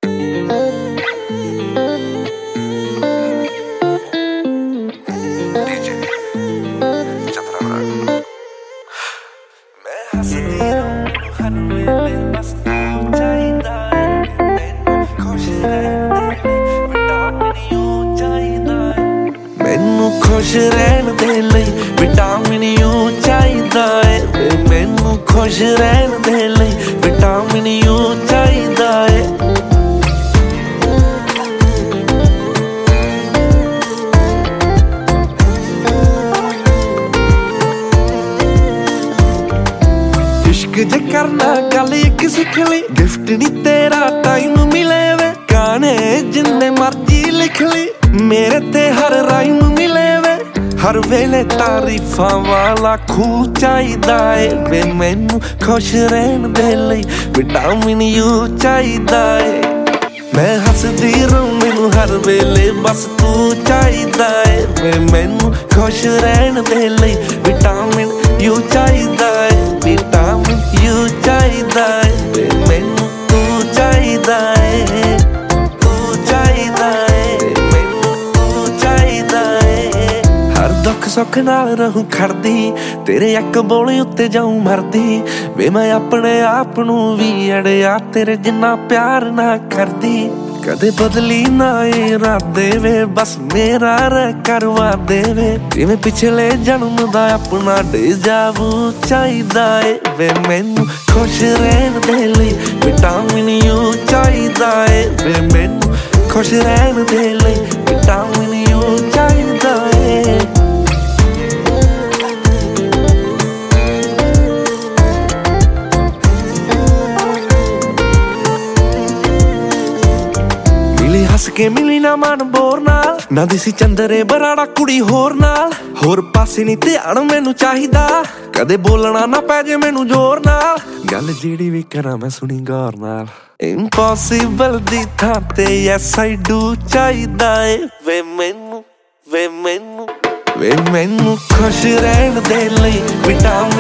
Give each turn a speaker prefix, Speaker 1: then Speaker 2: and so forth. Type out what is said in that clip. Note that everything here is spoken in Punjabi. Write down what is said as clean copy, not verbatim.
Speaker 1: ਮੈਨੂੰ ਖੁਸ਼ ਰਹਿਣ ਦੇ ਲਈ ਵਿਟਾਮਿਨ ਯੂ ਚਾਹੀਦਾ ਏ ਵੇ, ਮੈਨੂੰ ਖੁਸ਼ ਰਹਿਣ ਦੇ ਲਈ ਵਿਟਾਮਿਨ ਯੂ ਚਾਹੀਦਾ ਏ। ਇਸ਼ਕ ਜੇ ਕਰਨਾ ਗੱਲ ਇੱਕ ਸਿੱਖ ਲਈ, ਗਿਫਟ ਨੀ ਤੇਰਾ ਟਾਈਮ ਮਿਲੇ ਵੇ, ਗਾਣੇ ਜਿੰਨੇ ਮਰਜੀ ਲਿਖ ਲਈ, ਮੇਰੇ ਤੇ ਹਰ ਰਾਈਮ ਮਿਲੇ ਵੇ, ਹਰ ਵੇਲੇ ਤਾਰੀਫਾਂ ਵਾਲਾ ਖੂਹ ਚਾਹੀਦਾ ਏ ਵੇ, ਮੈਨੂੰ ਖੁਸ਼ ਰਹਿਣ ਦੇ ਲਈ ਵਿਟਾਮਿਨ ਯੂ ਚਾਹੀਦਾ ਏ। ਮੈਂ ਹੱਸਦੀ ਰਹੂੰ ਮੈਨੂੰ ਹਰ ਵੇਲੇ ਬਸ ਤੂੰ ਚਾਹੀਦਾ ਏ ਵੇ, ਮੈਨੂੰ ਖੁਸ਼ ਰਹਿਣ ਦੇ ਲਈ ਵਿਟਾਮਿਨ ਯੂ ਚਾਹੀਦਾ ਏ, ਵਿਟਾਮਿਨ ਯੂ ਚਾਹੀਦਾ ਏ ਵੇ, ਮੈਨੂੰ ਤੂੰ ਚਾਹੀਦਾ ਏ, ਤੂੰ ਚਾਹੀਦਾ ਏ, ਮੈਨੂੰ ਤੂੰ ਚਾਹੀਦਾ ਏ। ਹਰ ਦੁੱਖ ਸੁੱਖ ਨਾਲ ਰਹੂੰ ਖੜਦੀ, ਤੇਰੇ ਇੱਕ ਬੋਲੇ ਉੱਤੇ ਜਾਊਂ ਮਰਦੀ ਵੇ, ਮੈਂ ਆਪਣੇ ਆਪ ਨੂੰ ਵੀ ਅੜਿਆ ਤੇਰੇ ਜਿੰਨਾ ਪਿਆਰ ਨਾ ਕਰਦੀ। ਕਦੇ ਬਦਲੀ ਨਾ ਇਰਾਦੇ ਵੇ, ਬਸ ਮੇਰਾ ਰਹਿ ਕਰਵਾ ਦੇਵੇ, ਜਿਵੇਂ ਪਿਛਲੇ ਜਨਮ ਦਾ ਆਪਣਾ ਡੇਜਾਵੂ ਚਾਹੀਦਾ ਏ ਵੇ, ਮੈਨੂੰ ਖੁਸ਼ ਰਹਿਣ ਦੇ ਲਈ ਵਿਟਾਮਿਨ ਯੂ ਚਾਹੀਦਾ ਏ ਵੇ, ਮੈਨੂੰ ਖੁਸ਼ ਰਹਿਣ ਦੇ ਲਈ ਵਿਟਾਮਿਨ ਯੂ ਚਾਹੀਦਾ ਏ। ਹੱਸ ਕੇ ਮਿਲੀ ਨਾ ਮਨ ਬੋਰ ਨਾਲ, ਨਾ ਦਿਸੀ ਚੰਦਰੇ ਬਰਾੜਾ ਕੁੜੀ ਹੋਰ ਨਾਲ, ਹੋਰ ਪਾਸੇ ਨੀ ਧਿਆਨ ਮੈਨੂੰ ਚਾਹੀਦਾ, ਕਦੇ ਬੋਲਣਾ ਨਾ ਪੈ ਜੇ ਮੈਨੂੰ ਜ਼ੋਰ ਨਾਲ, ਗੱਲ ਜਿਹੜੀ ਵੀ ਕਰਾਂ ਮੈਂ ਸੁਣੀ ਗੌਰ ਨਾਲ। ਇੰਪੋਸੀਬਲ ਦੀ ਥਾਂ ਤੇ ਯੈਸ ਆਈ ਡੂ ਚਾਹੀਦਾ ਏ ਵੇ, ਮੈਨੂੰ ਵੇ, ਮੈਨੂੰ ਵੇ, ਮੈਨੂੰ ਖੁਸ਼ ਰਹਿਣ ਦੇ ਲਈ ਵਿਟਾਮਿਨ